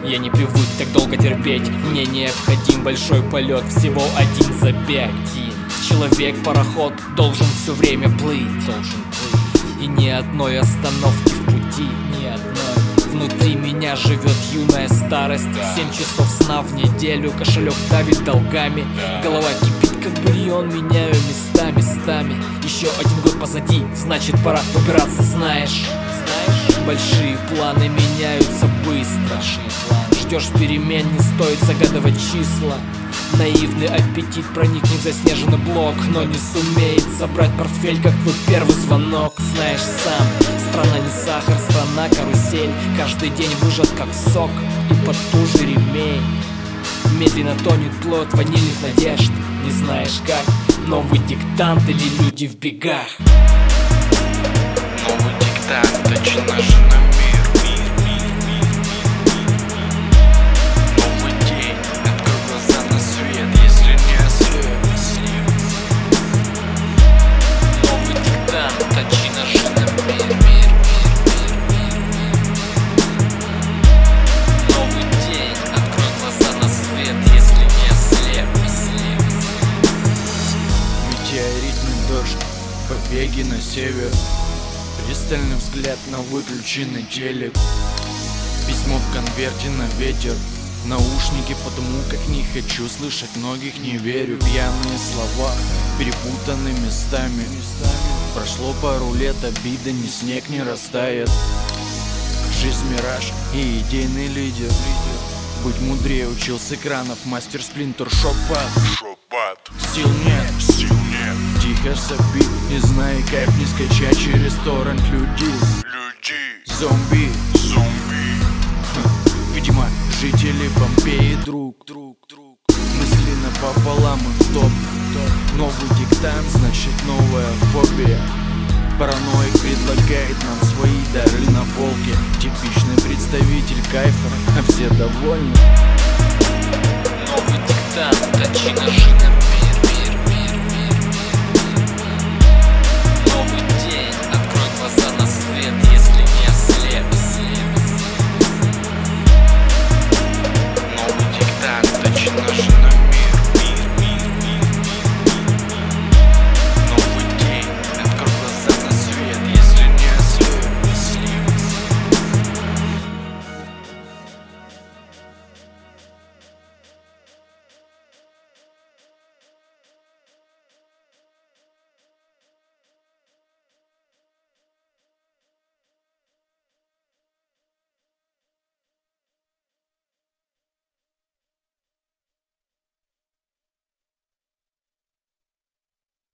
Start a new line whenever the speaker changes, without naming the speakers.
Я не привык так долго терпеть. Мне необходим большой полет, всего один забег. Человек-пароход должен все время плыть, и ни одной остановки в пути, ни одной. Внутри меня живет юная старость. 7 часов сна в неделю, кошелек давит долгами. Голова кипит, как бульон, меняю местами. Еще один год позади, значит пора выбираться, знаешь. Большие планы меняются быстро. Ждешь перемен, не стоит загадывать числа. Наивный аппетит проникнет в заснеженный блок, но не сумеет собрать портфель, как твой первый звонок. Знаешь сам, страна не сахар, страна карусель. Каждый день выжат как сок и под ту же ремень. Медленно тонет плод ванильных надежд. Не знаешь как, новый диктант или люди в бегах.
Новый диктант, точно же на мир. Новый день, открой глаза на свет, если не ослеп. Новый диктант, точно же на мир. Новый день, открой глаза на свет, если не ослеп. Метеоритный дождь, побеги на север. Пристальный взгляд на выключенный телек. Письмо в конверте на ветер. Наушники, потому как не хочу слышать многих, не верю. Пьяные слова перепутаны местами. Прошло пару лет, обида ни снег не растает. Жизнь мираж и идейный лидер. Будь мудрее, учил с экранов мастер Сплинтер шок-пад. Сил нет. Тихо сопи и знай, кайф не скачать через торрент людей. Зомби. Видимо, жители Помпеи друг. Мысли напополам и в топ. Новый диктант, значит новая фобия. Параноик предлагает нам свои дары на полке. Типичный представитель кайфа, а все довольны. Новый диктант, точно же на мир.